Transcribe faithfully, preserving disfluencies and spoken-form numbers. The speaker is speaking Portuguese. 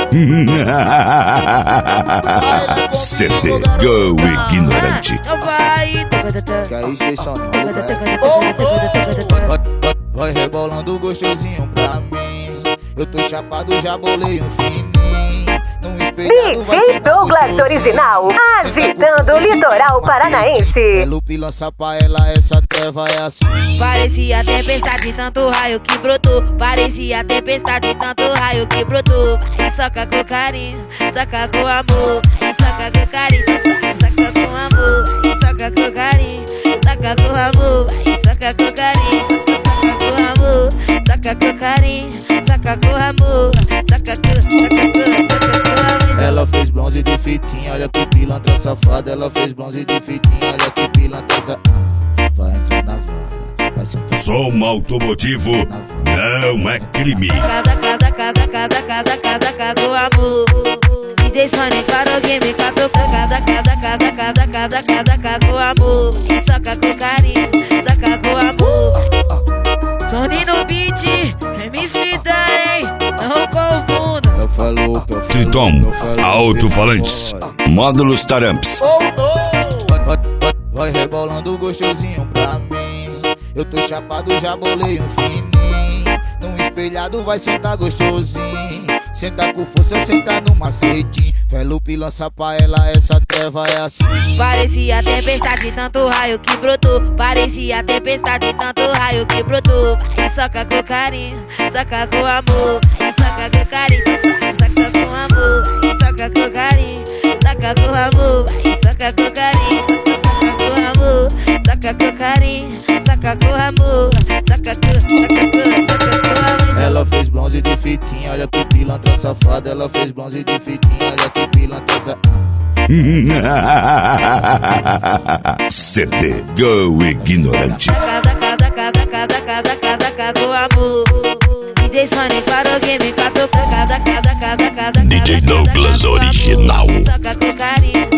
C D Go Ignorante. Que é isso, Jason? Vai rebolando gostosinho pra mim. Eu tô chapado, já bolei um fininho. D J Douglas Original, agitando o litoral paranaense. Lupe lança pra ela, essa treva é assim. Parecia tempestade, tanto raio que brotou. Parecia tempestade, tanto raio que brotou. Vai, soca com carinho, soca com amor. Vai, soca com carinho, soca com amor. Vai, soca com carinho, soca com amor. Vai, soca com carinho, soca com amor. Soca com carinho, soca com amor. Soca com, soca com, soca com amor. Ela fez bronze de fitinha, olha que pilantra safada. Ela fez bronze de fitinha, olha que pilantra safada. Ah, vai entrar na vara, vai sentar. Som automotivo não é crime. Cada, cada, cada, cada, cada, cada, cada amor. D J Sonic para o game, cada, cada, cada, cada, cada, cada, cada, cada amor. E soca com carinho, soca com amor. Sony no beat, M C Darem, não confunda. Eu falo, eu falo, Triton, alto-falantes, módulos Taramps. Oh, no! vai, vai, vai, vai rebolando gostosinho pra mim. Eu tô chapado, já bolei um fininho. Num espelhado vai sentar gostosinho. Senta com força, senta no macetinho. Felupe lança pra ela, essa treva é assim. Parecia tempestade, tanto raio que brotou. Parecia tempestade, tanto raio que brotou. Vai, soca com carinho, soca com amor. Vai, soca com carinho, soca com amor. Vai, soca com carinho, soca com amor. Vai, soca com carinho, soca com amor. Soca com carinho, soca com amor. Soca com, soca com, soca com amor. Ela fez bronze de fitinha, olha que pilantra safada. Ela fez bronze de fitinha, olha que pilantra safada. C D Go Ignorante. Cada, cada, cada, cada, cada, cada, cada amor. D J Sonic para o game, cada, cada, cada, cada, cada, D J Douglas Original. Soca com carinho,